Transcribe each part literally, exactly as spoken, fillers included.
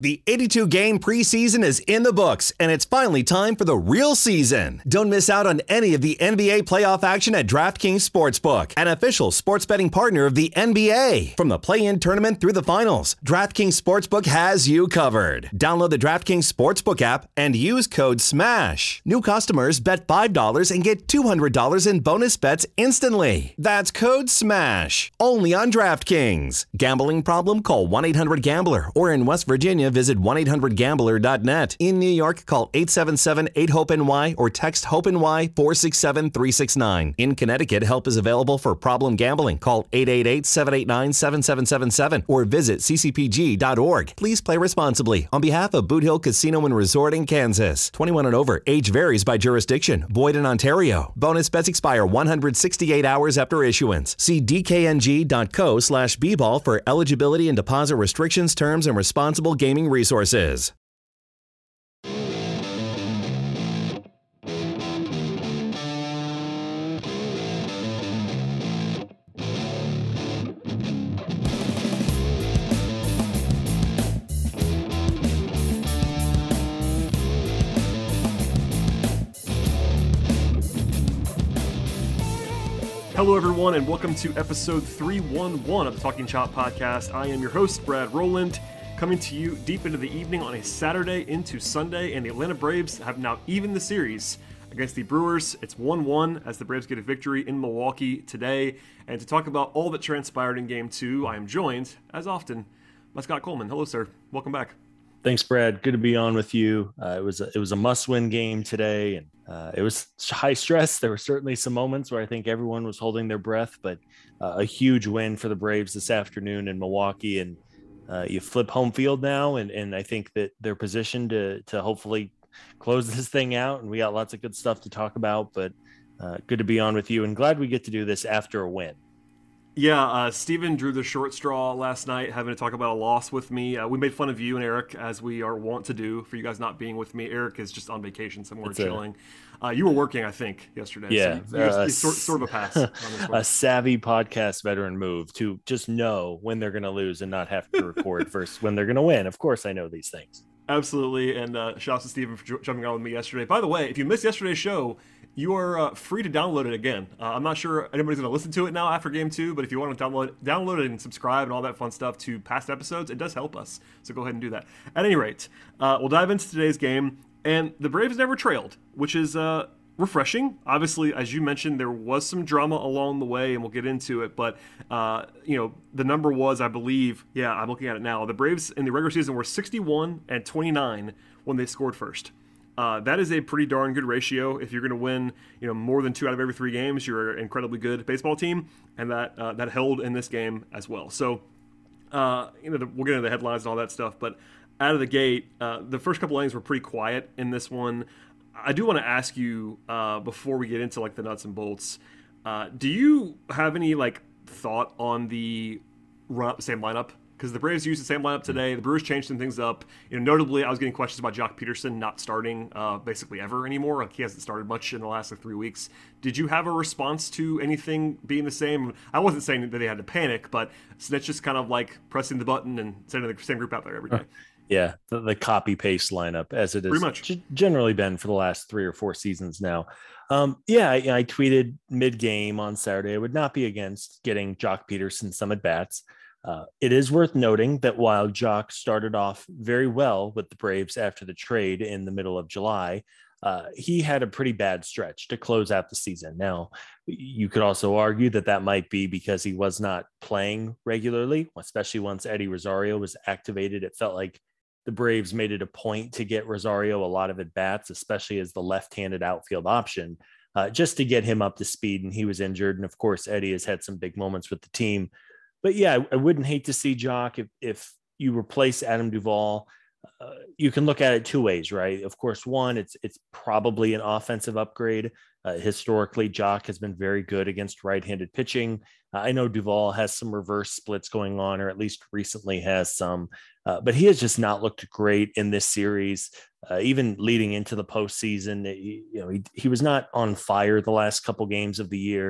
The eighty-two game preseason is in the books, and it's finally time for the real season. Don't miss out on any of the N B A playoff action at DraftKings Sportsbook, an official sports betting partner of the N B A. From the play-in tournament through the finals, DraftKings Sportsbook has you covered. Download the DraftKings Sportsbook app and use code SMASH. New customers bet five dollars and get two hundred dollars in bonus bets instantly. That's code SMASH. Only on DraftKings. Gambling problem? Call one eight hundred gambler, or in West Virginia, visit one eight hundred gambler dot net. In New York, call eight seven seven eight hope N Y or text HOPE-NY four six seven three six nine. In Connecticut, help is available for problem gambling. Call eight eight eight seven eight nine seven seven seven seven or visit c c p g dot org. Please play responsibly. On behalf of Boot Hill Casino and Resort in Kansas. twenty-one and over. Age varies by jurisdiction. Void in Ontario. Bonus bets expire one hundred sixty-eight hours after issuance. See d k n g dot co slash b ball for eligibility and deposit restrictions, terms, and responsible gaming resources. Hello, everyone, and welcome to episode three eleven of the Talking Chop podcast. I am your host, Brad Rowland, coming to you deep into the evening on a Saturday into Sunday, and the Atlanta Braves have now evened the series against the Brewers. It's one one as the Braves get a victory in Milwaukee today. And to talk about all that transpired in Game two, I am joined, as often, by Scott Coleman. Hello, sir. Welcome back. Thanks, Brad. Good to be on with you. Uh, it was a, it was a must-win game today, and uh, it was high stress. There were certainly some moments where I think everyone was holding their breath, but uh, a huge win for the Braves this afternoon in Milwaukee. And uh, you flip home field now, and and I think that they're positioned to to hopefully close this thing out. And we got lots of good stuff to talk about, but uh, good to be on with you, and glad we get to do this after a win. Yeah, uh, Steven drew the short straw last night, having to talk about a loss with me. Uh, we made fun of you and Eric, as we are wont to do, for you guys not being with me. Eric is just on vacation somewhere, it's chilling. A, uh, you were working, I think, yesterday. Yeah. So you, uh, sort, sort of a pass. On this one. A savvy podcast veteran move to just know when they're going to lose and not have to record versus when they're going to win. Of course, I know these things. Absolutely, and uh, shout out to Steven for jumping on with me yesterday. By the way, if you missed yesterday's show, you are uh, free to download it again. Uh, I'm not sure anybody's going to listen to it now after game two, but if you want to download download it and subscribe and all that fun stuff to past episodes, it does help us. So go ahead and do that. At any rate, uh, we'll dive into today's game, and the Braves never trailed, which is uh, refreshing. Obviously, as you mentioned, there was some drama along the way, and we'll get into it. But uh, you know, the number was, I believe, yeah, I'm looking at it now. The Braves in the regular season were sixty-one and twenty-nine when they scored first. Uh, that is a pretty darn good ratio. If you're going to win, you know, more than two out of every three games, you're an incredibly good baseball team, and that uh, that held in this game as well. So, uh, you know, the, we'll get into the headlines and all that stuff. But out of the gate, uh, the first couple innings were pretty quiet in this one. I do want to ask you uh, before we get into like the nuts and bolts. Uh, do you have any like thought on the run up the same lineup? Because the Braves used the same lineup today. The Brewers changed some things up. You know, notably, I was getting questions about Joc Pederson not starting uh, basically ever anymore. Like, he hasn't started much in the last like, three weeks. Did you have a response to anything being the same? I wasn't saying that they had to panic, but that's just kind of like pressing the button and sending the same group out there every day. Yeah, the, the copy-paste lineup, as it has Pretty much. g- generally been for the last three or four seasons now. Um, yeah, I, I tweeted mid-game on Saturday, I would not be against getting Joc Pederson some at-bats. Uh, it is worth noting that while Joc started off very well with the Braves after the trade in the middle of July, uh, he had a pretty bad stretch to close out the season. Now, you could also argue that that might be because he was not playing regularly, especially once Eddie Rosario was activated. It felt like the Braves made it a point to get Rosario a lot of at-bats, especially as the left-handed outfield option, uh, just to get him up to speed, and he was injured. And of course, Eddie has had some big moments with the team. But yeah, I wouldn't hate to see Joc if, if you replace Adam Duvall. Uh, you can look at it two ways, right? Of course, one, it's it's probably an offensive upgrade. Uh, historically, Joc has been very good against right-handed pitching. Uh, I know Duvall has some reverse splits going on, or at least recently has some, uh, but he has just not looked great in this series. Uh, even leading into the postseason, he, you know, he, he was not on fire the last couple games of the year.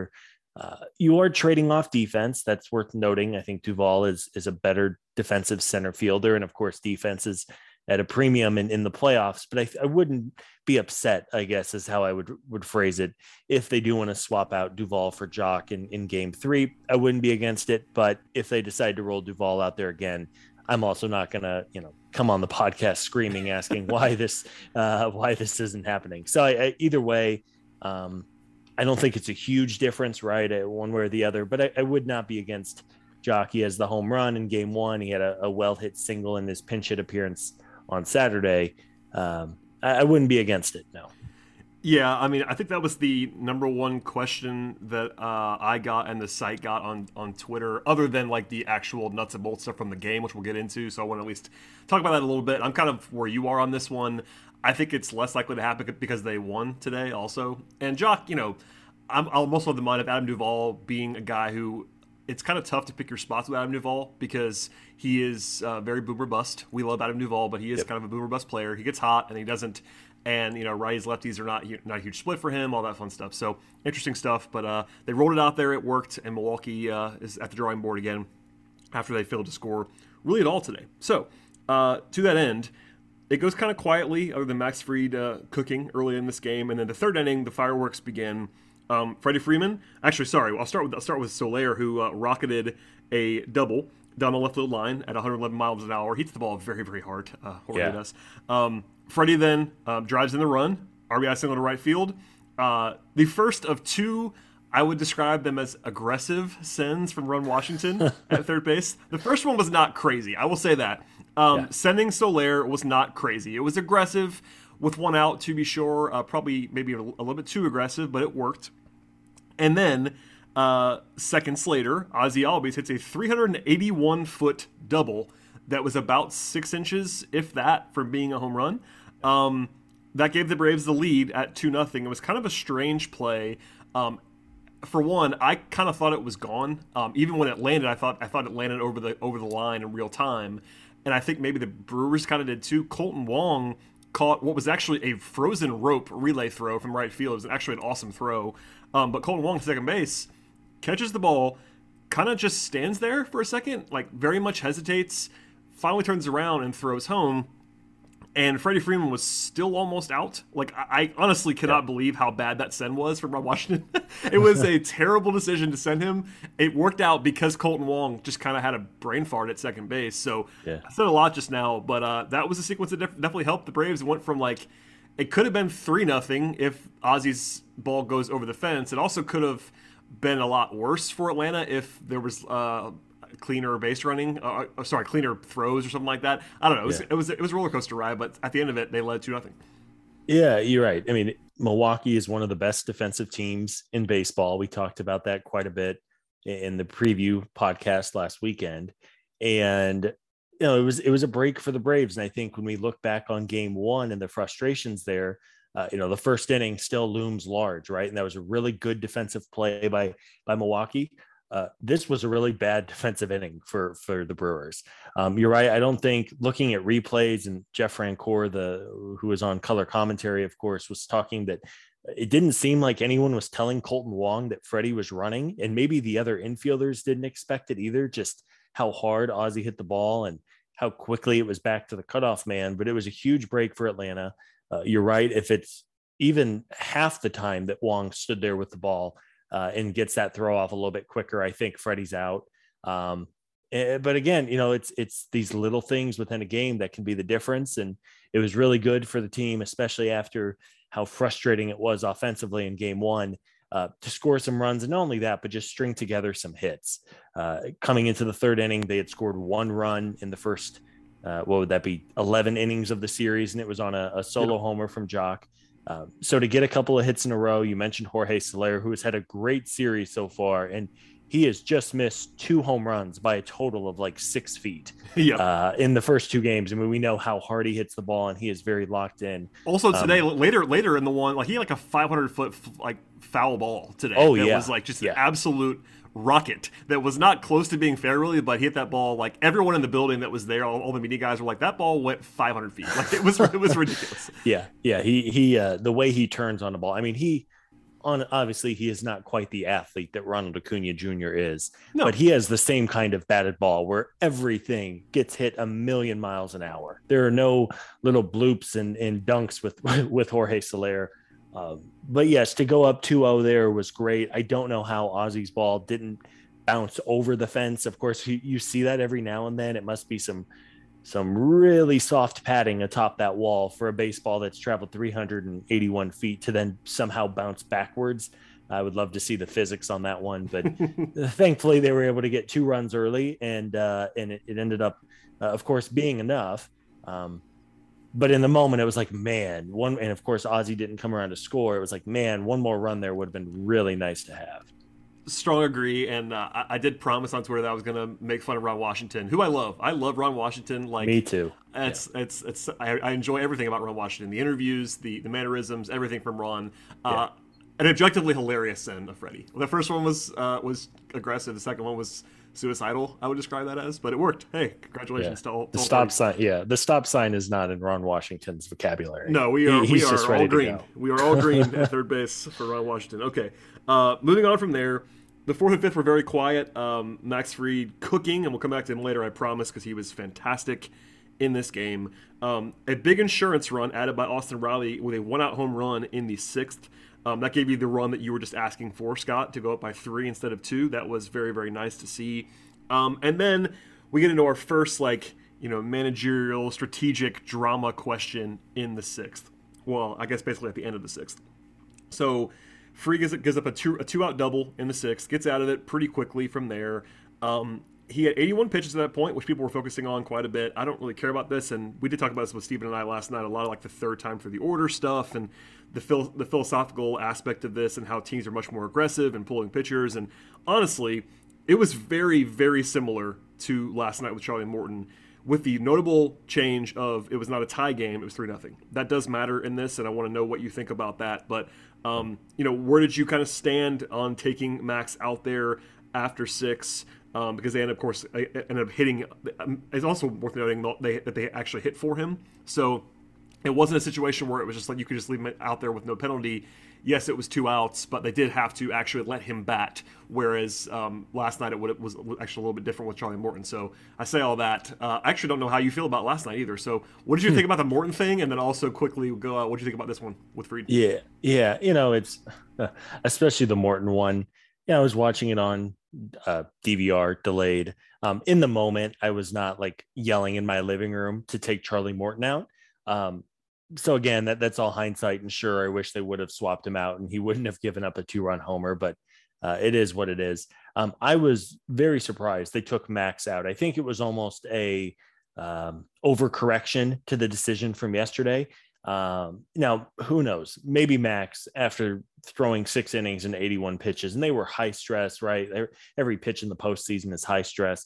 Uh, you are trading off defense. That's worth noting. I think Duvall is is a better defensive center fielder. And of course, defense is at a premium in, in the playoffs. But I, I wouldn't be upset, I guess, is how I would would phrase it. If they do want to swap out Duvall for Jock in, in game three, I wouldn't be against it. But if they decide to roll Duvall out there again, I'm also not going to, you know, come on the podcast screaming, asking why this, uh, why this isn't happening. So I, I, either way, um, I don't think it's a huge difference, right? One way or the other, but I, I would not be against Jockey as the home run in game one. He had a, a well hit single in his pinch hit appearance on Saturday. Um, I, I wouldn't be against it. No. Yeah, I mean, I think that was the number one question that uh, I got and the site got on, on Twitter, other than like the actual nuts and bolts stuff from the game, which we'll get into. So I want to at least talk about that a little bit. I'm kind of where you are on this one. I think it's less likely to happen because they won today also. And Jock, you know, I'm, I'm also of the mind of Adam Duvall being a guy who it's kind of tough to pick your spots with Adam Duvall because he is uh, very boomer bust. We love Adam Duvall, but he is yep. kind of a boomer bust player. He gets hot and he doesn't. And, you know, righties, lefties are not not a huge split for him, all that fun stuff. So, interesting stuff. But uh, they rolled it out there. It worked. And Milwaukee uh, is at the drawing board again after they failed to score really at all today. So, uh, to that end, it goes kind of quietly, other than Max Fried uh, cooking early in this game. And then the third inning, the fireworks begin. Um, Freddie Freeman, actually, sorry, I'll start with I'll start with Soler, who uh, rocketed a double down the left field line at one hundred eleven miles an hour. He hits the ball very, very hard. Uh, Jorge yeah. does. Um, Freddie then uh, drives in the run, R B I single to right field. Uh, the first of two, I would describe them as aggressive sends from Ron Washington at third base. The first one was not crazy, I will say that. Um, yeah. Sending Soler was not crazy. It was aggressive with one out, to be sure. Uh, probably maybe a, a little bit too aggressive, but it worked. And then uh, seconds later, Ozzie Albies hits a three hundred eighty-one foot double that was about six inches, if that, from being a home run. Um, that gave the Braves the lead at two nothing. It was kind of a strange play. Um, for one, I kind of thought it was gone. Um, even when it landed, I thought I thought it landed over the over the line in real time. And I think maybe the Brewers kind of did too. Colton Wong caught what was actually a frozen rope relay throw from right field. It was actually an awesome throw. Um, but Colton Wong, second base, catches the ball, kind of just stands there for a second, like very much hesitates, finally turns around and throws home. And Freddie Freeman was still almost out. Like, I, I honestly cannot yeah. believe how bad that send was from Ron Washington. It was a terrible decision to send him. It worked out because Colton Wong just kind of had a brain fart at second base. So yeah. I said a lot just now, but uh, that was a sequence that def- definitely helped the Braves. It went from like, it could have been three nothing if Ozzie's ball goes over the fence. It also could have been a lot worse for Atlanta if there was uh, cleaner base running, uh, sorry, cleaner throws or something like that. I don't know. It was, yeah. it was it was a roller coaster ride, but at the end of it, they led two nothing. Yeah, you're right. I mean, Milwaukee is one of the best defensive teams in baseball. We talked about that quite a bit in the preview podcast last weekend, and you know, it was it was a break for the Braves. And I think when we look back on Game One and the frustrations there, uh, you know, the first inning still looms large, right? And that was a really good defensive play by by Milwaukee. Uh, this was a really bad defensive inning for, for the Brewers. Um, you're right. I don't think looking at replays, and Jeff Rancour, the who was on color commentary, of course, was talking that it didn't seem like anyone was telling Colton Wong that Freddie was running, and maybe the other infielders didn't expect it either, just how hard Ozzie hit the ball and how quickly it was back to the cutoff man. But it was a huge break for Atlanta. Uh, you're right. If it's even half the time that Wong stood there with the ball, Uh, and gets that throw off a little bit quicker, I think Freddie's out. Um, eh, but again, you know, it's it's these little things within a game that can be the difference. And it was really good for the team, especially after how frustrating it was offensively in game one, uh, to score some runs. And not only that, but just string together some hits. Uh, coming into the third inning, they had scored one run in the first, uh, what would that be, eleven innings of the series. And it was on a, a solo homer from Jock. Um, so to get a couple of hits in a row, you mentioned Jorge Soler, who has had a great series so far, and he has just missed two home runs by a total of like six feet yep. uh, in the first two games. I mean, we know how hard he hits the ball, and he is very locked in. Also today, um, later later in the one, like he had like a five hundred foot like foul ball today. Oh that yeah, was like just yeah. an absolute rocket that was not close to being fair really, but he hit that ball like everyone in the building that was there, all, all the media guys were like, that ball went five hundred feet. Like it was it was ridiculous. Yeah, yeah. He he uh, the way he turns on the ball. I mean, he on obviously he is not quite the athlete that Ronald Acuna Junior is, No. but he has the same kind of batted ball where everything gets hit a million miles an hour. There are no little bloops and, and dunks with with Jorge Soler. Um, but yes, to go up two oh there was great. I don't know how Ozzy's ball didn't bounce over the fence. Of course, you, you see that every now and then. It must be some some really soft padding atop that wall for a baseball that's traveled three hundred eighty-one feet to then somehow bounce backwards. I would love to see the physics on that one, but thankfully they were able to get two runs early, and uh, and it, it ended up, uh, of course, being enough. Um, but in the moment, it was like, man, one, and of course, Ozzy didn't come around to score. It was like, man, one more run there would have been really nice to have. Strong agree, and uh, I, I did promise on Twitter that I was gonna make fun of Ron Washington, who I love. I love Ron Washington. Like me too. It's yeah. it's it's. I, I enjoy everything about Ron Washington: the interviews, the the mannerisms, everything from Ron. Uh, yeah. An objectively hilarious sin of Freddie. The first one was uh, was aggressive. The second one was suicidal. I would describe that as, but it worked. Hey, congratulations yeah. to all. To the all stop parties. sign. Yeah, the stop sign is not in Ron Washington's vocabulary. No, we are. He, we are all green. We are all green at third base for Ron Washington. Okay, uh, moving on from there. The fourth and fifth were very quiet. Um, Max Fried cooking, and we'll come back to him later, I promise, because he was fantastic in this game. Um, a big insurance run added by Austin Riley with a one-out home run in the sixth. Um, that gave you the run that you were just asking for, Scott, to go up by three instead of two. That was very, very nice to see. Um, and then we get into our first, like, you know, managerial, strategic drama question in the sixth. Well, I guess basically at the end of the sixth. So Free gives, gives up a, two, a two-out double in the sixth, gets out of it pretty quickly from there. Um, he had eighty-one pitches at that point, which people were focusing on quite a bit. I don't really care about this, and we did talk about this with Stephen and I last night, a lot of like the third time for the order stuff and the phil- the philosophical aspect of this and how teams are much more aggressive and pulling pitchers. And honestly, it was very, very similar to last night with Charlie Morton, with the notable change of it was not a tie game, it was three nothing. That does matter in this, and I want to know what you think about that. But, um, you know, where did you kind of stand on taking Max out there after six? Um, because they ended, of course, ended up hitting. It's also worth noting that they, that they actually hit for him. So it wasn't a situation where it was just like you could just leave him out there with no penalty. Yes, it was two outs, but they did have to actually let him bat. Whereas um, last night it would, was actually a little bit different with Charlie Morton. So I say all that. Uh, I actually don't know how you feel about last night either. So what did you think about the Morton thing? And then also quickly go out, what did you think about this one with Fried? Yeah, yeah. You know, it's uh, especially the Morton one. Yeah, I was watching it on uh, D V R delayed. Um, in the moment, I was not like yelling in my living room to take Charlie Morton out. Um, so again, that that's all hindsight, and sure, I wish they would have swapped him out and he wouldn't have given up a two-run homer, but uh, it is what it is. Um, I was very surprised they took Max out. I think it was almost a um, overcorrection to the decision from yesterday. Um, now, who knows? Maybe Max, after throwing six innings and eighty-one pitches, and they were high stress, right? Every pitch in the postseason is high stress.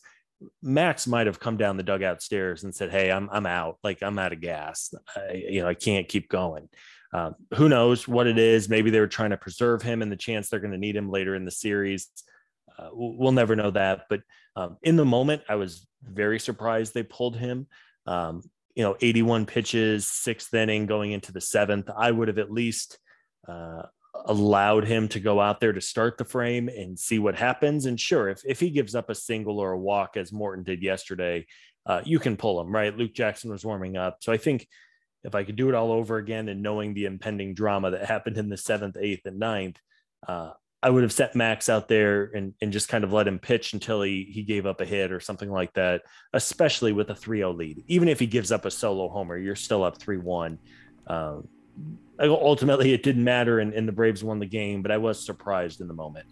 Max might have come down the dugout stairs and said, "Hey, I'm I'm out. Like I'm out of gas. I, you know, I can't keep going." Um, who knows what it is? Maybe they were trying to preserve him and the chance they're going to need him later in the series. Uh, we'll never know that. But um, in the moment, I was very surprised they pulled him. Um, you know, eighty-one pitches, sixth inning going into the seventh. I would have at least uh, allowed him to go out there to start the frame and see what happens. And sure, if, if he gives up a single or a walk, as Morton did yesterday, uh, you can pull him, right? Luke Jackson was warming up. So I think if I could do it all over again and knowing the impending drama that happened in the seventh, eighth, and ninth, uh, I would have set Max out there and, and just kind of let him pitch until he he gave up a hit or something like that, especially with a three oh lead. Even if he gives up a solo homer, you're still up three one. Um, ultimately, it didn't matter, and, and the Braves won the game, but I was surprised in the moment.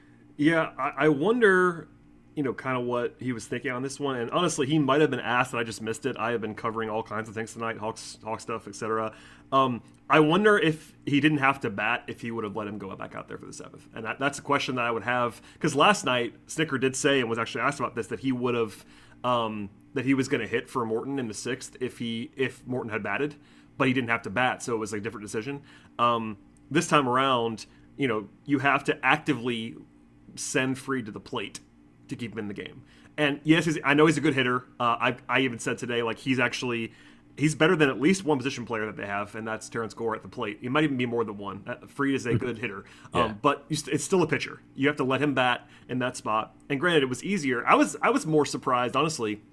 Yeah, I, I wonder, you know, kind of what he was thinking on this one. And honestly, he might have been asked, and I just missed it. I have been covering all kinds of things tonight, Hawks, Hawk stuff, et cetera. Um, I wonder if he didn't have to bat, if he would have let him go back out there for the seventh. And that, that's a question that I would have. Because last night, Snitker did say, and was actually asked about this, that he would have, um, that he was going to hit for Morton in the sixth if he if Morton had batted. But he didn't have to bat, so it was a different decision. Um, this time around, you know, you have to actively send Fried to the plate to keep him in the game. And yes, he's, I know he's a good hitter. Uh, I, I even said today, like, he's actually he's better than at least one position player that they have, and that's Terrence Gore at the plate. It might even be more than one. Uh, Fried is a good hitter, yeah. um, but you st- it's still a pitcher. You have to let him bat in that spot. And granted, it was easier. I was I was more surprised, honestly,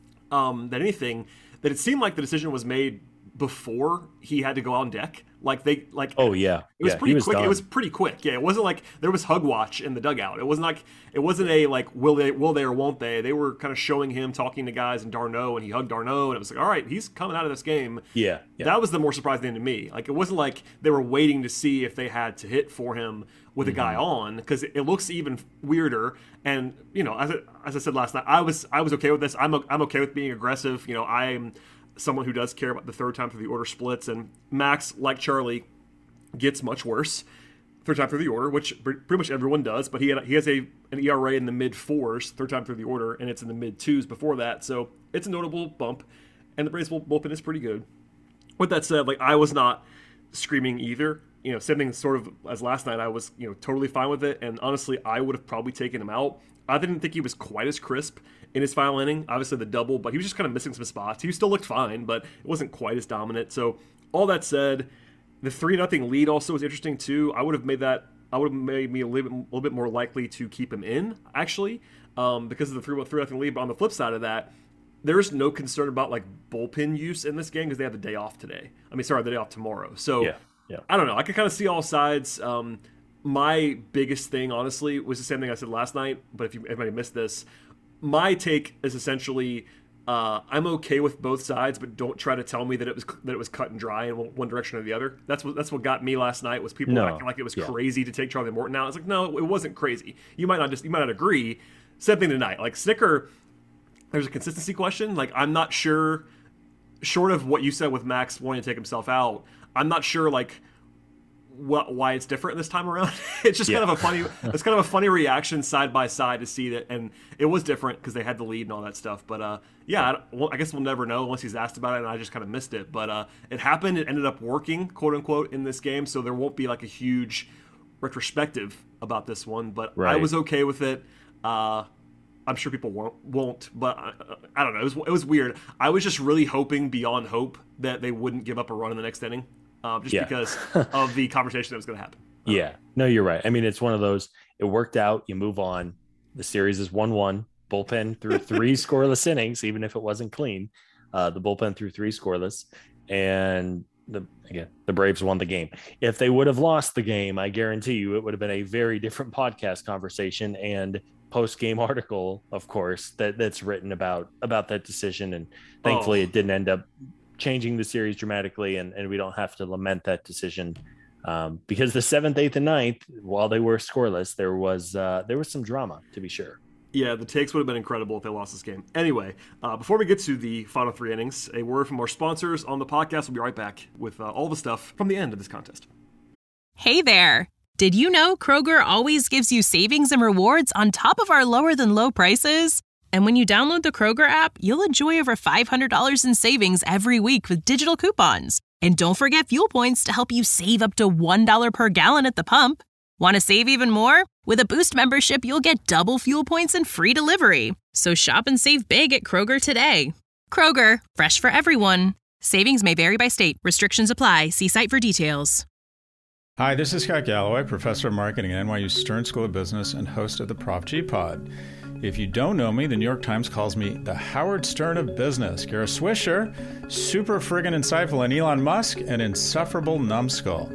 um, than anything, that it seemed like the decision was made before he had to go on deck. Like they like oh yeah it was yeah, pretty was quick. done. It was pretty quick. Yeah, it wasn't like there was hug watch in the dugout. It wasn't like it wasn't a like will they will they or won't they. They were kind of showing him talking to guys and d'Arnaud, and he hugged d'Arnaud, and it was like, all right, he's coming out of this game. Yeah, yeah. That was the more surprising thing to me. Like it wasn't like they were waiting to see if they had to hit for him with mm-hmm. a guy on, because it, it looks even weirder. And you know, as I, as I said last night, I was I was okay with this. I'm I'm okay with being aggressive. You know, I'm someone who does care about the third time through the order splits, and Max, like Charlie, gets much worse third time through the order, which pretty much everyone does, but he had, he has a an E R A in the mid fours third time through the order, and it's in the mid twos before that, so it's a notable bump, and the Braves bullpen is pretty good. With that said, like I was not screaming either. You know, same thing sort of as last night. I was, you know, totally fine with it, and honestly, I would have probably taken him out. I didn't think he was quite as crisp in his final inning. Obviously the double, but he was just kind of missing some spots. He still looked fine, but it wasn't quite as dominant. So all that said, the three nothing lead also was interesting too. I would have made that. I would have made me a little bit, a little bit more likely to keep him in actually, um, because of the three three nothing lead. But on the flip side of that, there's no concern about like bullpen use in this game because they have the day off today. I mean, sorry, the day off tomorrow. So yeah, yeah. I don't know. I can kind of see all sides. Um, my biggest thing, honestly, was the same thing I said last night. But if you if anybody missed this, my take is essentially. Uh, I'm okay with both sides, but don't try to tell me that it was that it was cut and dry in one direction or the other. That's what that's what got me last night was people no. acting like it was yeah. crazy to take Charlie Morton out. It's like no, it wasn't crazy. You might not just you might not agree. Same thing tonight. Like Snitker, there's a consistency question. Like I'm not sure, short of what you said with Max wanting to take himself out, I'm not sure like what why it's different this time around. It's just yeah. kind of a funny it's kind of a funny reaction side by side to see that, and it was different because they had the lead and all that stuff. But uh, yeah, I, well, I guess we'll never know unless he's asked about it, and I just kind of missed it. But uh, it happened. It ended up working, quote unquote, in this game, so there won't be like a huge retrospective about this one. But right. I was okay with it. Uh, I'm sure people won't, won't but I, I don't know. It was, it was weird. I was just really hoping beyond hope that they wouldn't give up a run in the next inning. Uh, just yeah. because of the conversation that was going to happen. Uh, yeah, no, you're right. I mean, it's one of those, it worked out, you move on. The series is one one, bullpen through three scoreless innings, even if it wasn't clean. Uh, the bullpen through three scoreless. And the again, the Braves won the game. If they would have lost the game, I guarantee you it would have been a very different podcast conversation and post-game article, of course, that that's written about about that decision. And thankfully, oh. it didn't end up changing the series dramatically, and, and we don't have to lament that decision, um, because the seventh, eighth, and ninth, while they were scoreless, there was uh, there was some drama, to be sure. Yeah, the takes would have been incredible if they lost this game. Anyway, uh, before we get to the final three innings, a word from our sponsors on the podcast. We'll be right back with uh, all the stuff from the end of this contest. Hey there! Did you know Kroger always gives you savings and rewards on top of our lower than low prices? And when you download the Kroger app, you'll enjoy over five hundred dollars in savings every week with digital coupons. And don't forget fuel points to help you save up to one dollar per gallon at the pump. Want to save even more? With a Boost membership, you'll get double fuel points and free delivery. So shop and save big at Kroger today. Kroger, fresh for everyone. Savings may vary by state. Restrictions apply. See site for details. Hi, this is Scott Galloway, professor of marketing at N Y U Stern School of Business and host of the Prop G Pod. If you don't know me, the New York Times calls me the Howard Stern of business. You're a Swisher, super friggin' insightful, and Elon Musk, an insufferable numbskull.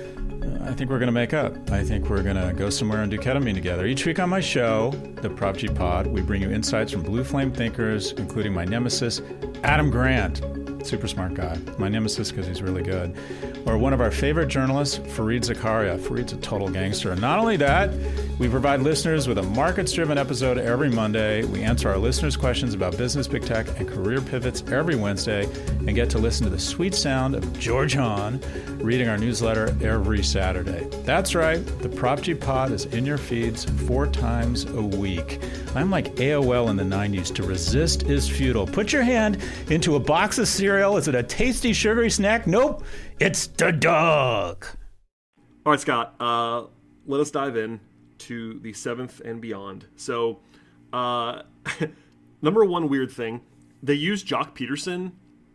Uh, I think we're going to make up. I think we're going to go somewhere and do ketamine together. Each week on my show, the Prop G Pod, we bring you insights from blue flame thinkers, including my nemesis, Adam Grant. Super smart guy. My nemesis because he's really good. Or one of our favorite journalists, Fareed Zakaria. Fareed's a total gangster. And not only that, we provide listeners with a markets-driven episode every Monday. We answer our listeners' questions about business, big tech, and career pivots every Wednesday, and get to listen to the sweet sound of George Hahn reading our newsletter every Saturday. That's right. The Prop G Pod is in your feeds four times a week. I'm like A O L in the nineties. To resist is futile. Put your hand into a box of cereal. Is it a tasty, sugary snack? Nope. It's the dog. All right, Scott. Uh, let us dive in to the seventh and beyond. So, uh, number one weird thing, they used Jock Peterson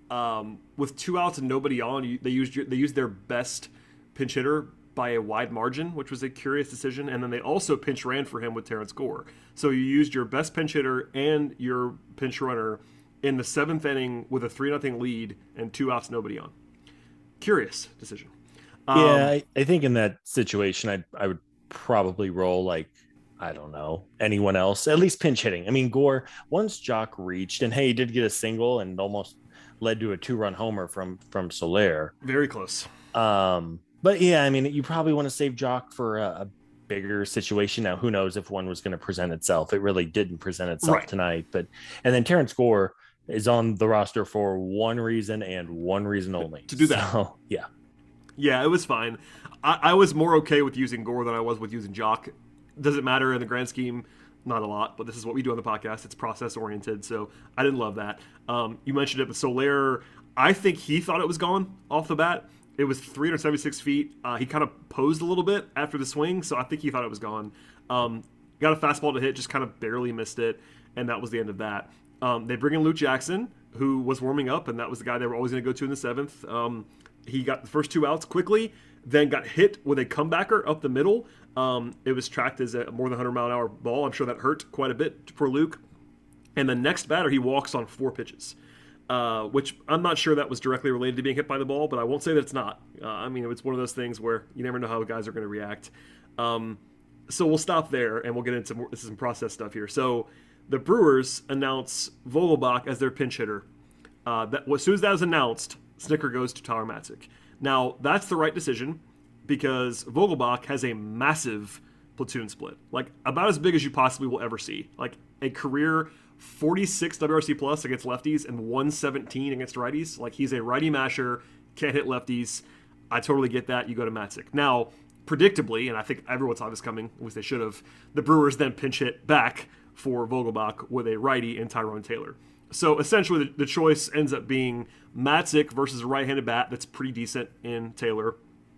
Um, with two outs and nobody on, you, they used your, they used their best pinch hitter by a wide margin, which was a curious decision. And then they also pinch ran for him with Terrence Gore. So you used your best pinch hitter and your pinch runner in the seventh inning with a three nothing lead and two outs, nobody on. Curious decision. Um, yeah, I, I think in that situation, I I would probably roll like, I don't know, anyone else, at least pinch hitting. I mean, Gore, once Jock reached, and hey, he did get a single and almost led to a two-run homer from from Soler. Very close. Um, but yeah, I mean, you probably want to save Jock for a, a bigger situation. Now, who knows if one was going to present itself? It really didn't present itself right. tonight. But and then Terrence Gore is on the roster for one reason and one reason only. To do that. So, yeah. Yeah, it was fine. I, I was more okay with using Gore than I was with using Jock. Does it matter in the grand scheme? Not a lot, but this is what we do on the podcast. It's process oriented, so I didn't love that. Um, you mentioned it with Soler. I think he thought it was gone off the bat. It was three hundred seventy-six feet. Uh, he kind of posed a little bit after the swing, so I think he thought it was gone. Um, got a fastball to hit, just kind of barely missed it, and that was the end of that. Um, they bring in Luke Jackson, who was warming up, and that was the guy they were always going to go to in the seventh. Um, he got the first two outs quickly, then got hit with a comebacker up the middle. Um, it was tracked as a more than one hundred mile an hour ball. I'm sure that hurt quite a bit for Luke. And the next batter, he walks on four pitches, uh, which I'm not sure that was directly related to being hit by the ball, but I won't say that it's not. Uh, I mean, it's one of those things where you never know how guys are going to react. Um, so we'll stop there, and we'll get into more, this is some process stuff here. So the Brewers announce Vogelbach as their pinch hitter. Uh, that, as soon as that was announced, Snitker goes to Tyler Matzek. Now, that's the right decision, because Vogelbach has a massive platoon split, like about as big as you possibly will ever see. Like a career forty-six W R C plus against lefties and one seventeen against righties. Like he's a righty masher, can't hit lefties. I totally get that. You go to Matzek. Now, predictably, and I think everyone saw this coming, at least they should have, the Brewers then pinch hit back for Vogelbach with a righty in Tyrone Taylor. So essentially the, the choice ends up being Matzek versus a right-handed bat that's pretty decent in Taylor,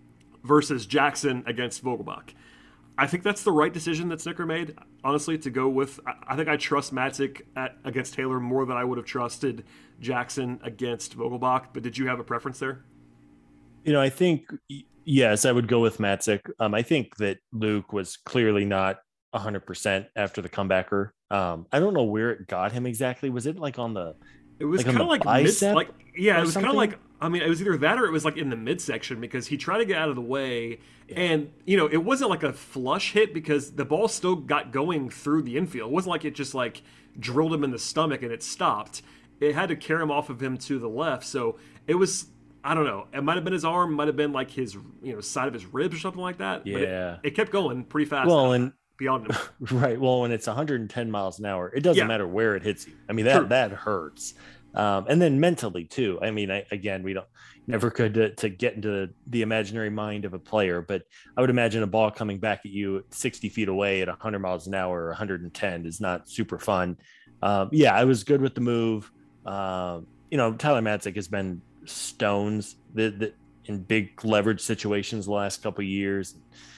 versus Jackson against Vogelbach. I think that's the right decision that Snitker made, honestly, to go with. I, I think I trust Matzek at, against Taylor more than I would have trusted Jackson against Vogelbach. But did you have a preference there? You know, I think, yes, I would go with Matzek. Um, I think that Luke was clearly not one hundred percent after the comebacker. Um, I don't know where it got him exactly. Was it like on the It was like kind of like mid, like yeah, it was kind of like, I mean, it was either that or it was like in the midsection, because he tried to get out of the way, yeah. and you know, it wasn't like a flush hit because the ball still got going through the infield. It wasn't like it just like drilled him in the stomach and it stopped. It had to carry him off of him to the left, so it was, I don't know, it might have been his arm, might have been like his, you know, side of his ribs or something like that. Yeah, but it, it kept going pretty fast. Well, and beyond him. Right. Well, when it's one hundred ten miles an hour, it doesn't yeah. matter where it hits you. I mean, that True. that hurts. Um, and then mentally too. I mean, I, again, we don't never could to, to get into the imaginary mind of a player, but I would imagine a ball coming back at you sixty feet away at one hundred miles an hour or one hundred ten is not super fun. Um, yeah, I was good with the move. Um, you know, Tyler Matzek has been stones the, the, in big leverage situations the last couple of years.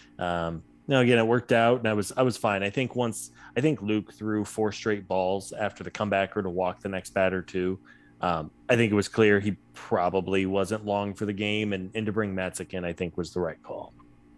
Um, No, again, it worked out, and I was I was fine. I think once I think Luke threw four straight balls after the comebacker to walk the next batter too. Um, I think it was clear he probably wasn't long for the game, and, and to bring Matzek in, I think was the right call.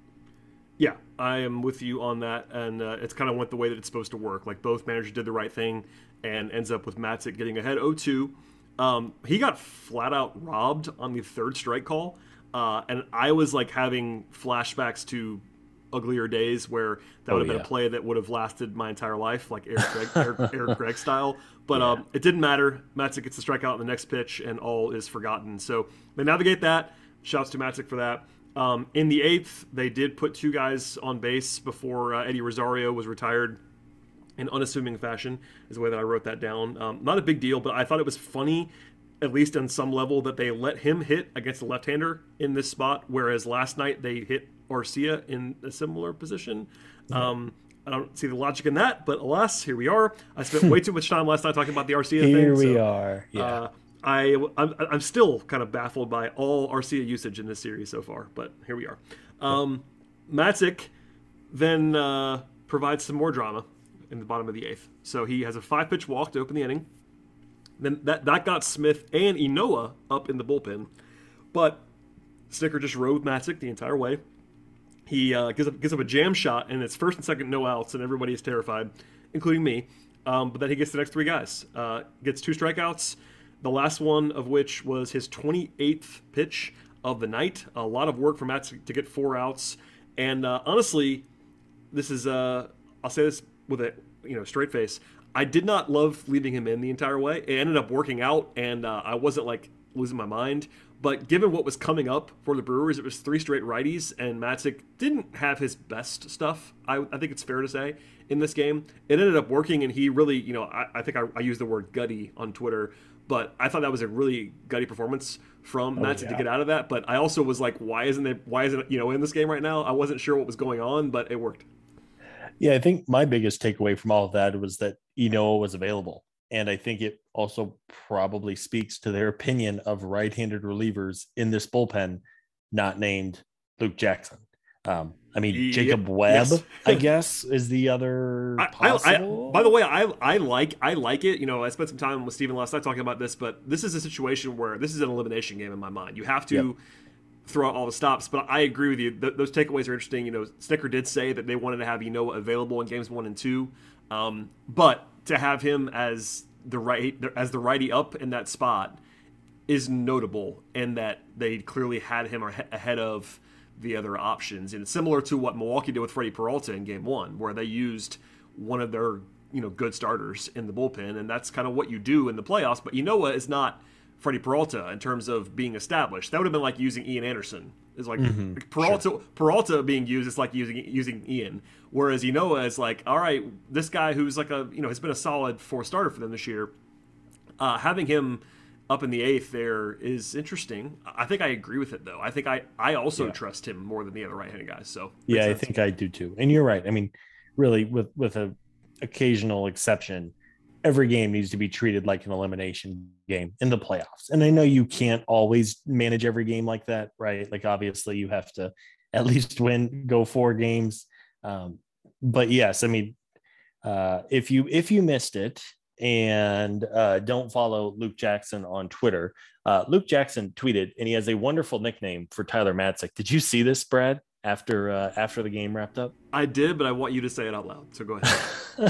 Yeah, I am with you on that, and uh, it's kind of went the way that it's supposed to work. Like both managers did the right thing, and ends up with Matzek getting ahead oh two. Um, he got flat out robbed on the third strike call, uh, and I was like having flashbacks to uglier days where that would have oh, been yeah. a play that would have lasted my entire life, like Eric Gregg, Eric, Eric Gregg style. But yeah. um, it didn't matter. Matzek gets the strikeout on the next pitch, and all is forgotten. So they navigate that. Shouts to Matzek for that. Um, in the eighth, they did put two guys on base before uh, Eddie Rosario was retired in unassuming fashion, is the way that I wrote that down. Um, not a big deal, but I thought it was funny, at least on some level, that they let him hit against a left-hander in this spot, whereas last night they hit Arcia in a similar position. Yeah. Um, I don't see the logic in that, but alas, here we are. I spent way too much time last night talking about the Arcia thing. Here we so, are. Yeah. Uh, I, I'm, I'm still kind of baffled by all Arcia usage in this series so far, but here we are. Um, Matzek then uh, provides some more drama in the bottom of the eighth. So he has a five-pitch walk to open the inning. Then that, that got Smith and Inoa up in the bullpen. But Snitker just rode Matzek the entire way. He uh, gives, up, gives up a jam shot, and it's first and second no outs, and everybody is terrified, including me. Um, but then he gets the next three guys. Uh, gets two strikeouts, the last one of which was his twenty-eighth pitch of the night. A lot of work for Matzek to get four outs. And uh, honestly, this is, uh, I'll say this with a you know straight face, I did not love leaving him in the entire way. It ended up working out, and uh, I wasn't like losing my mind. But given what was coming up for the Brewers, it was three straight righties, and Matzek didn't have his best stuff, I, I think it's fair to say, in this game. It ended up working, and he really, you know, I, I think I, I used the word gutty on Twitter, but I thought that was a really gutty performance from oh, Matzek yeah. to get out of that. But I also was like, why isn't it, why isn't it, you know, in this game right now? I wasn't sure what was going on, but it worked. Yeah, I think my biggest takeaway from all of that was that Inoa was available. And I think it also probably speaks to their opinion of right-handed relievers in this bullpen, not named Luke Jackson. Um, I mean, yep. Jacob Webb, yes. I guess, is the other possible. I, I, by the way, I I like I like it. You know, I spent some time with Steven last night talking about this, but this is a situation where this is an elimination game in my mind. You have to yep. throw out all the stops, but I agree with you. Th- those takeaways are interesting. You know, Snitker did say that they wanted to have Inoa available in games one and two, um, but to have him as the right as the righty up in that spot is notable, in that they clearly had him ahead of the other options. And it's similar to what Milwaukee did with Freddie Peralta in game one, where they used one of their, you know, good starters in the bullpen. And that's kind of what you do in the playoffs. But Inoa is not Freddie Peralta in terms of being established. That would have been like using Ian Anderson. It's like mm-hmm. Peralta, sure. Peralta being used, it's like using, using Ian. Whereas Inoa is like, all right, this guy who's like a, you know, has been a solid fourth starter for them this year, uh, having him up in the eighth there is interesting. I think I agree with it, though. I think I, I also yeah. trust him more than the other right-handed guys. So yeah, sense. I think I do too. And you're right. I mean, really, with with a occasional exception, every game needs to be treated like an elimination game in the playoffs. And I know you can't always manage every game like that, right? Like, obviously, you have to at least win, go four games. Um, but yes, I mean, uh, if you if you missed it, and uh, don't follow Luke Jackson on Twitter. Uh, Luke Jackson tweeted, and he has a wonderful nickname for Tyler Matzek. Did you see this, Brad, after uh, after the game wrapped up? I did, but I want you to say it out loud. So go ahead.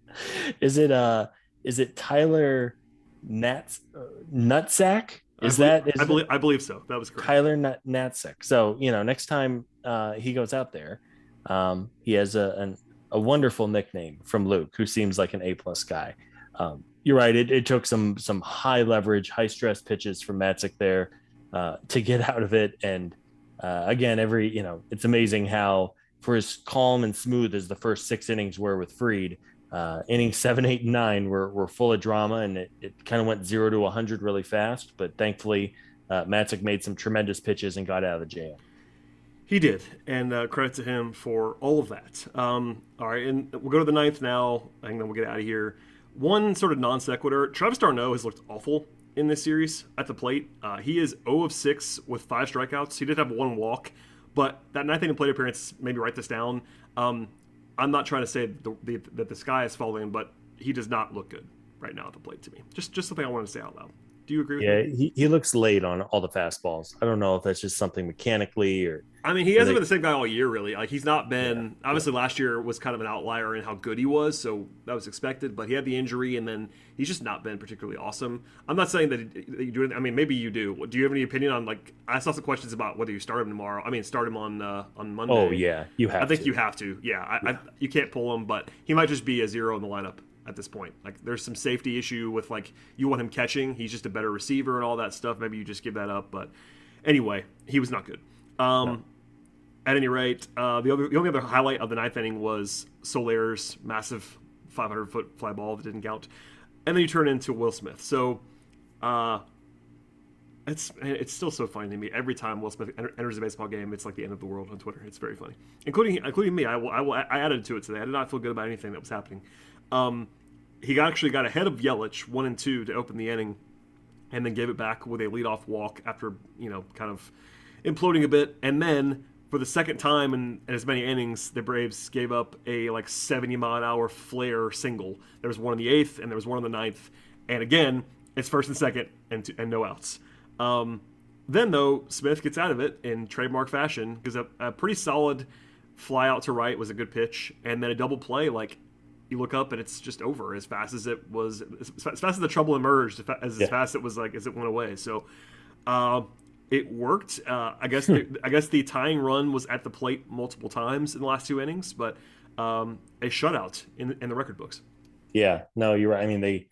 is it uh is it Tyler Nats uh, Nutsack? Is I that believe, is I believe I believe so. That was correct. Tyler Nut Natsack. So you know, next time uh, he goes out there, um, he has a an, a wonderful nickname from Luke, who seems like an A plus guy. Um, you're right. It, it took some some high leverage, high stress pitches from Matzek there uh, to get out of it. And uh, again, every you know, it's amazing how, for as calm and smooth as the first six innings were with Fried, uh, innings seven, eight, and nine were were full of drama, and it, it kind of went zero to a hundred really fast. But thankfully, uh, Matzek made some tremendous pitches and got out of the jam. He did, and uh, credit to him for all of that. Um, all right, and we'll go to the ninth now, and then we'll get out of here. One sort of non sequitur. Travis d'Arnaud has looked awful in this series at the plate. Uh, he is zero of six with five strikeouts. He did have one walk, but that ninth inning plate appearance, maybe write this down. Um, I'm not trying to say the, the, that the sky is falling, but he does not look good right now at the plate to me. Just just something I wanted to say out loud. Do you agree with yeah, me? Yeah, he, he looks late on all the fastballs. I don't know if that's just something mechanically or... I mean, he hasn't they, been the same guy all year, really. Like, he's not been... Yeah, obviously, yeah. last year was kind of an outlier in how good he was, so that was expected. But he had the injury, and then he's just not been particularly awesome. I'm not saying that, he, that you do... I mean, maybe you do. Do you have any opinion on, like... I saw some questions about whether you start him tomorrow. I mean, start him on uh, on Monday. Oh, yeah. You have I think to. you have to. Yeah. I, yeah. I, you can't pull him, but he might just be a zero in the lineup at this point. Like, there's some safety issue with, like, you want him catching. He's just a better receiver and all that stuff. Maybe you just give that up. But anyway, he was not good. Um, no. At any rate, uh, the, other, the only other highlight of the ninth inning was Soler's massive five hundred foot fly ball that didn't count. And then you turn into Will Smith. So uh, it's it's still so funny to me. Every time Will Smith enter, enters a baseball game, it's like the end of the world on Twitter. It's very funny. Including including me. I, will, I, will, I added to it today. I did not feel good about anything that was happening. Um, he got, actually got ahead of Yelich, one and two, to open the inning, and then gave it back with a leadoff walk after, you know, kind of imploding a bit. And then, for the second time in, in as many innings, the Braves gave up a, like, seventy mile an hour flare single. There was one in the eighth, and there was one in the ninth. And again, it's first and second and two, and no outs. Um, then though Smith gets out of it in trademark fashion because a, a pretty solid fly out to right was a good pitch, and then a double play. Like you look up and it's just over as fast as it was, as fast as the trouble emerged, as, yeah. as fast as it was like as it went away. So uh, it worked. Uh, I guess the, I guess the tying run was at the plate multiple times in the last two innings, but um, a shutout in in the record books. Yeah, no, you're right. I mean, they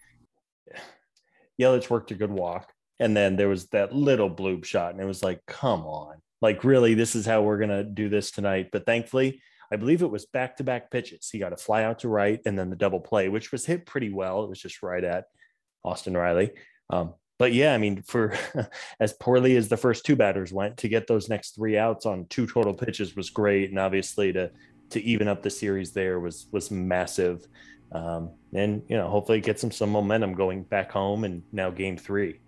Yelich worked a good walk, and then there was that little bloop shot, and it was like, come on, like really, this is how we're gonna do this tonight. But thankfully, I believe it was back-to-back pitches. He got a fly out to right, and then the double play, which was hit pretty well. It was just right at Austin Riley. Um, but yeah, I mean, for as poorly as the first two batters went, to get those next three outs on two total pitches was great, and obviously to to even up the series there was was massive. Um, and, you know, hopefully get some, some momentum going back home and now game three.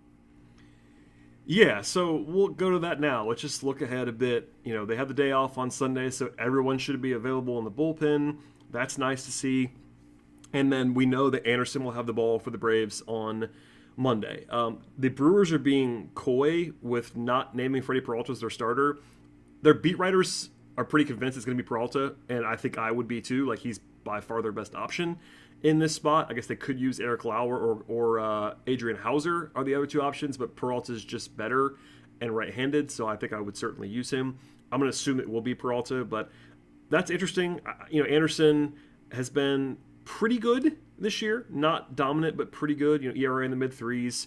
Yeah, so we'll go to that now. Let's just look ahead a bit. You know, they have the day off on Sunday, so everyone should be available in the bullpen. That's nice to see. And then we know that Anderson will have the ball for the Braves on Monday. Um, the Brewers are being coy with not naming Freddie Peralta as their starter. Their beat writers are pretty convinced it's going to be Peralta, and I think I would be too. Like, he's by far their best option in this spot. I guess they could use Eric Lauer or, or uh, Adrian Hauser are the other two options, but Peralta is just better and right-handed, so I think I would certainly use him. I'm going to assume it will be Peralta, but that's interesting. You know, Anderson has been pretty good this year, not dominant, but pretty good. You know, E R A in the mid threes.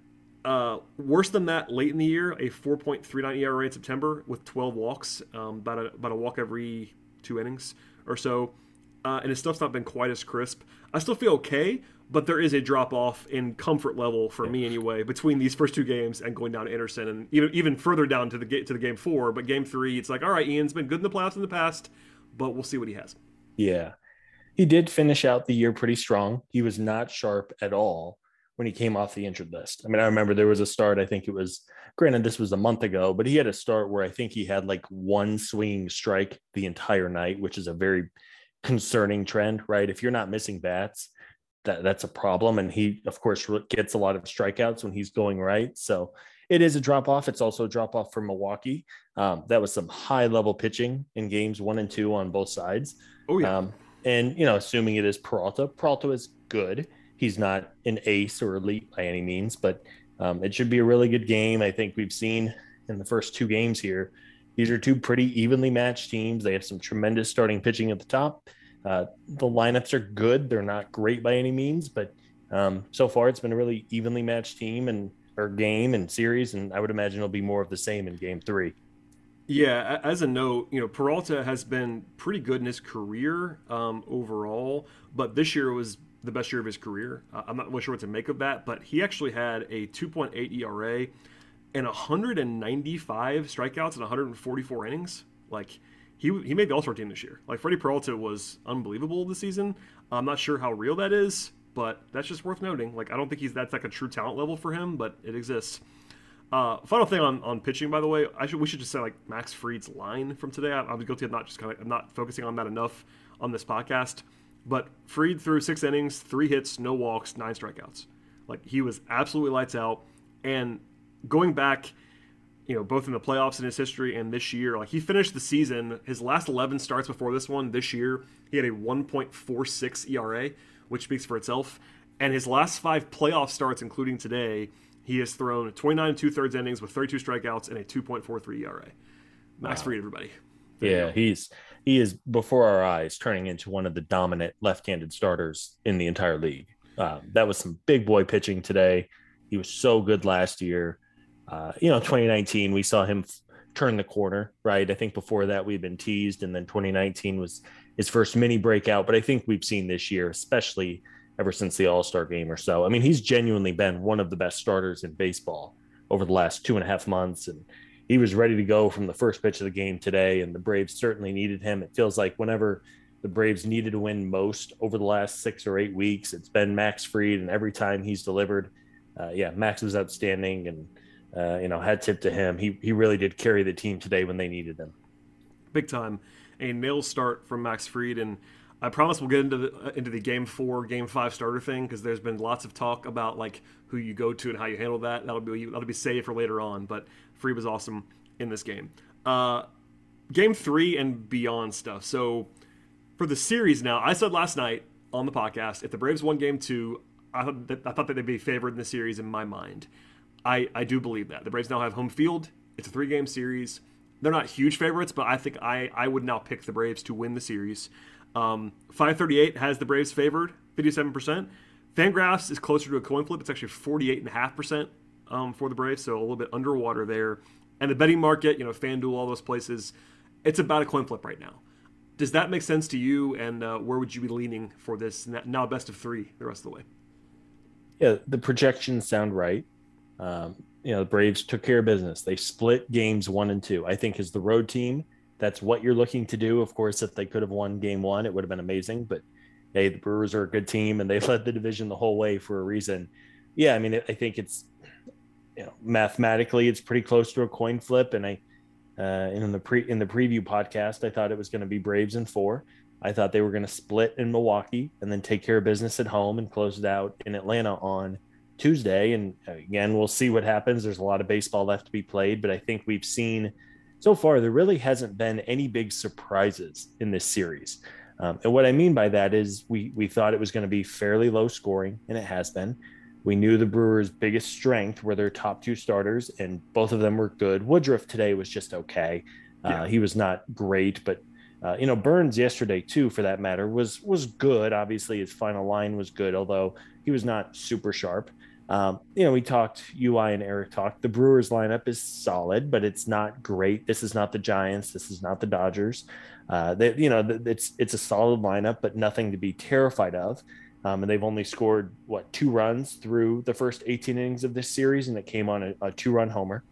Uh, worse than that late in the year, a four point three nine E R A in September with twelve walks, um, about a about a walk every two innings or so. Uh, and his stuff's not been quite as crisp. I still feel okay, but there is a drop-off in comfort level for me anyway between these first two games and going down to Anderson, and even even further down to the to the game four. But game three, it's like, all right, Ian's been good in the playoffs in the past, but we'll see what he has. Yeah, he did finish out the year pretty strong. He was not sharp at all when he came off the injured list. I mean, I remember there was a start, I think it was, granted this was a month ago, but he had a start where I think he had like one swinging strike the entire night, which is a very concerning trend, right? If you're not missing bats, that that's a problem. And he, of course, gets a lot of strikeouts when he's going right. So it is a drop off. It's also a drop off for Milwaukee. Um, that was some high level pitching in games one and two on both sides. Oh yeah. Um, and, you know, assuming it is Peralta, Peralta is good. He's not an ace or elite by any means, but um, it should be a really good game. I think we've seen in the first two games here, these are two pretty evenly matched teams. They have some tremendous starting pitching at the top. Uh, the lineups are good. They're not great by any means, but um, so far it's been a really evenly matched team and or game and series, and I would imagine it'll be more of the same in game three. Yeah, as a note, you know, Peralta has been pretty good in his career um, overall, but this year was the best year of his career. Uh, I'm not really sure what to make of that, but he actually had a two point eight E R A and one hundred ninety-five strikeouts in one hundred forty-four innings. Like, he he made the All-Star team this year. Like, Freddie Peralta was unbelievable this season. I'm not sure how real that is, but that's just worth noting. Like, I don't think he's that's like a true talent level for him, but it exists. Uh, final thing on, on pitching, by the way, I should we should just say like Max Fried's line from today. I, I'm guilty of not just kind of I'm not focusing on that enough on this podcast. But Fried threw six innings, three hits, no walks, nine strikeouts. Like, he was absolutely lights out. And going back, you know, both in the playoffs in his history and this year, like, he finished the season, his last eleven starts before this one, this year, he had a one point four six E R A, which speaks for itself. And his last five playoff starts, including today, he has thrown twenty-nine and two-thirds innings with thirty-two strikeouts and a two point four three E R A. Max wow. Fried, everybody. There yeah, he's he is before our eyes turning into one of the dominant left-handed starters in the entire league. Uh, that was some big boy pitching today. He was so good last year. Uh, you know, twenty nineteen, we saw him f- turn the corner, right? I think before that we've been teased, and then twenty nineteen was his first mini breakout. But I think we've seen this year, especially ever since the All-Star game or so. I mean, he's genuinely been one of the best starters in baseball over the last two and a half months, and he was ready to go from the first pitch of the game today, and the Braves certainly needed him. It feels like whenever the Braves needed to win most over the last six or eight weeks, it's been Max Fried, and every time he's delivered, uh, yeah, Max was outstanding, and uh, you know, hat tip to him. He he really did carry the team today when they needed him. Big time. A nail start from Max Fried, and I promise we'll get into the uh, into the game four, game five starter thing because there's been lots of talk about like who you go to and how you handle that. That'll be that'll be saved for later on. But Freed was awesome in this game. Uh, game three and beyond stuff. So for the series now, I said last night on the podcast, if the Braves won game two, I thought that, I thought that they'd be favored in the series in my mind. I, I do believe that. The Braves now have home field. It's a three-game series. They're not huge favorites, but I think I, I would now pick the Braves to win the series. Um, five thirty-eight has the Braves favored, fifty-seven percent. Fangraphs is closer to a coin flip. It's actually forty-eight point five percent um, for the Braves, so a little bit underwater there. And the betting market, you know, FanDuel, all those places, it's about a coin flip right now. Does that make sense to you, and uh, where would you be leaning for this now best of three the rest of the way? Yeah, the projections sound right. Um, you know, the Braves took care of business. They split games one and two. I think as the road team, that's what you're looking to do. Of course, if they could have won game one, it would have been amazing. But hey, the Brewers are a good team, and they've led the division the whole way for a reason. Yeah, I mean, I think it's, you know, mathematically, it's pretty close to a coin flip. And I, uh, in the pre in the preview podcast, I thought it was going to be Braves in four. I thought they were going to split in Milwaukee and then take care of business at home and close it out in Atlanta on Tuesday. And again, we'll see what happens. There's a lot of baseball left to be played, but I think we've seen so far, there really hasn't been any big surprises in this series. Um, and what I mean by that is we, we thought it was going to be fairly low scoring, and it has been. We knew the Brewers' biggest strength were their top two starters, and both of them were good. Woodruff today was just okay. Uh, yeah. He was not great, but uh, you know, Burns yesterday too, for that matter, was was good. Obviously, his final line was good, although he was not super sharp. Um, you know, we talked, U I and Eric talked, the Brewers lineup is solid, but it's not great. This is not the Giants. This is not the Dodgers. Uh, they, you know, it's, it's a solid lineup, but nothing to be terrified of. Um, and they've only scored what, two runs through the first eighteen innings of this series. And it came on a, a two run homer.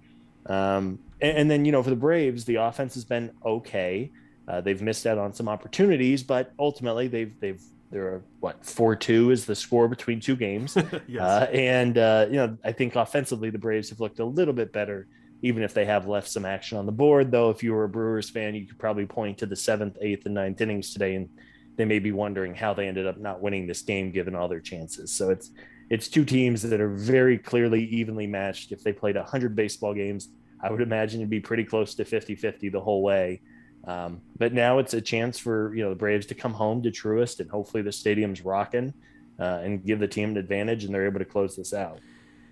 Um, and, and then, you know, for the Braves, the offense has been okay. Uh, they've missed out on some opportunities, but ultimately they've, they've, They're what four two is the score between two games. Yes. Uh, and, uh, you know, I think offensively, the Braves have looked a little bit better, even if they have left some action on the board, though. If you were a Brewers fan, you could probably point to the seventh, eighth and ninth innings today. And they may be wondering how they ended up not winning this game, given all their chances. So it's, it's two teams that are very clearly evenly matched. If they played a hundred baseball games, I would imagine it'd be pretty close to fifty fifty the whole way. Um, but now it's a chance for, you know, the Braves to come home to Truist, and hopefully the stadium's rocking uh, and give the team an advantage, and they're able to close this out.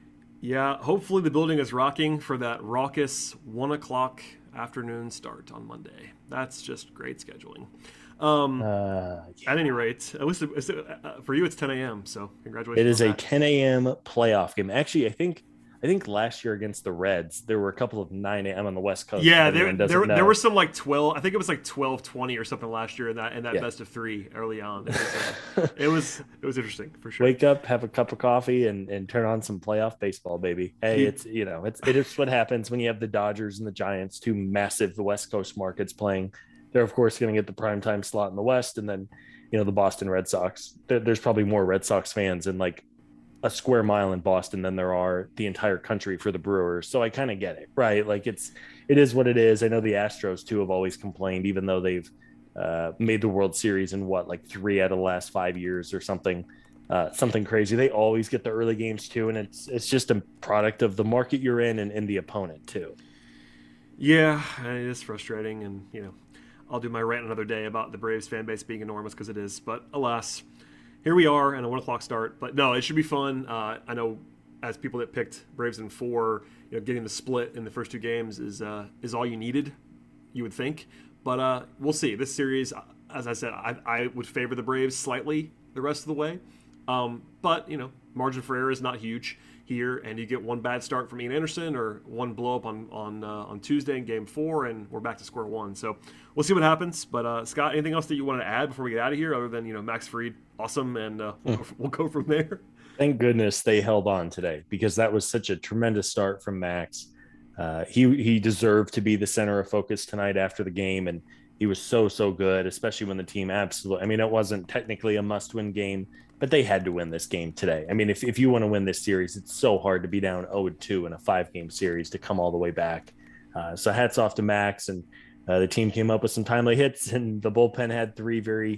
Yeah, hopefully the building is rocking for that raucous one o'clock afternoon start on Monday. That's just great scheduling. Um, uh, yeah. At any rate, at least it, uh, for you, it's ten a.m. So congratulations. It is a that. ten a.m. playoff game. Actually, I think I think last year against the Reds, there were a couple of nine a.m. on the West Coast. Yeah, there there, there were some like twelve. I think it was like twelve twenty or something last year in that in that yeah. best of three early on. It was, uh, it was it was interesting for sure. Wake up, have a cup of coffee, and and turn on some playoff baseball, baby. Hey, it's you know it's it is what happens when you have the Dodgers and the Giants, two massive West Coast markets playing. They're of course going to get the primetime slot in the West, and then you know the Boston Red Sox. There, there's probably more Red Sox fans in like a square mile in Boston than there are the entire country for the Brewers. So I kind of get it, right? Like it's, it is what it is. I know the Astros too have always complained, even though they've uh, made the World Series in what, like three out of the last five years or something, uh, something crazy. They always get the early games too. And it's, it's just a product of the market you're in and, and the opponent too. Yeah, it is frustrating. And, you know, I'll do my rant another day about the Braves fan base being enormous because it is, but alas, here we are and a one o'clock start, but no, it should be fun. Uh, I know as people that picked Braves in four, you know, getting the split in the first two games is uh, is all you needed, you would think. But uh, we'll see. This series, as I said, I, I would favor the Braves slightly the rest of the way. Um, but, you know, margin for error is not huge here, and you get one bad start from Ian Anderson or one blow up on on uh, on Tuesday in game four, and we're back to square one. So we'll see what happens. But uh, Scott, anything else that you wanted to add before we get out of here, other than, you know, Max Fried, awesome, and uh, we'll, we'll go from there. Thank goodness they held on today, because that was such a tremendous start from Max. Uh, he he deserved to be the center of focus tonight after the game, and he was so so good, especially when the team absolutely. I mean, it wasn't technically a must-win game, but they had to win this game today. I mean, if, if you want to win this series, it's so hard to be down oh two in a five-game series to come all the way back. Uh, so hats off to Max, and uh, the team came up with some timely hits, and the bullpen had three very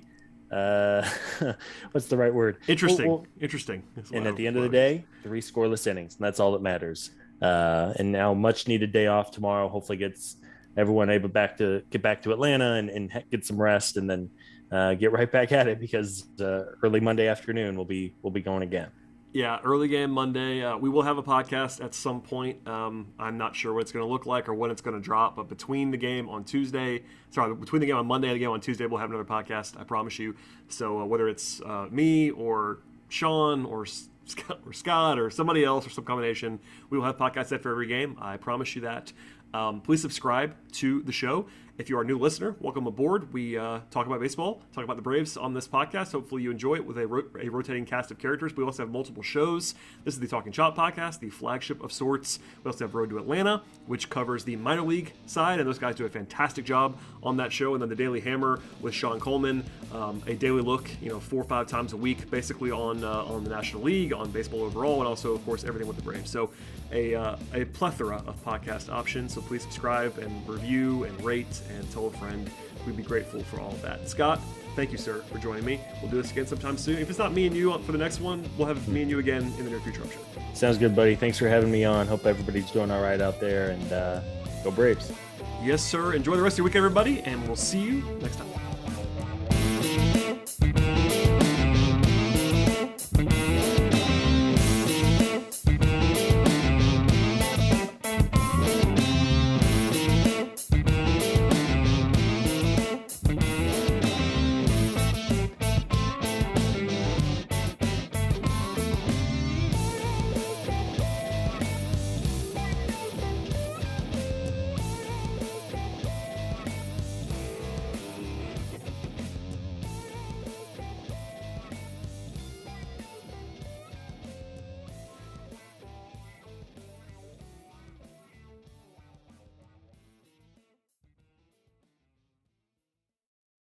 uh, what's the right word? Interesting. Well, well, Interesting. And at the end of the day, three scoreless innings, and that's all that matters. Uh, and now much needed day off tomorrow. Hopefully gets everyone able back to get back to Atlanta and, and get some rest, and then uh, get right back at it, because uh, early Monday afternoon we'll be we'll be going again. Yeah, early game Monday. Uh, we will have a podcast at some point. Um, I'm not sure what it's going to look like or when it's going to drop, but between the game on Tuesday, sorry, between the game on Monday and the game on Tuesday, we'll have another podcast, I promise you. So uh, whether it's uh, me or Sean or Scott or Scott or somebody else or some combination, we will have podcasts after every game. I promise you that. Um, please subscribe to the show. If you are a new listener, welcome aboard. We uh, talk about baseball, talk about the Braves on this podcast. Hopefully you enjoy it with a, ro- a rotating cast of characters. We also have multiple shows. This is the Talking Chop podcast, the flagship of sorts. We also have Road to Atlanta, which covers the minor league side, and those guys do a fantastic job on that show. And then the Daily Hammer with Sean Coleman, um, a daily look, you know, four or five times a week, basically on uh, on the National League, on baseball overall, and also, of course, everything with the Braves. So a uh, a plethora of podcast options. So please subscribe and review and rate and tell a friend. We'd be grateful for all of that. Scott, thank you, sir, for joining me. We'll do this again sometime soon. If it's not me and you for the next one, we'll have me and you again in the near future, I'm sure. Sounds good, buddy. Thanks for having me on. Hope everybody's doing all right out there, and uh, go Braves. Yes, sir. Enjoy the rest of your week, everybody, and we'll see you next time.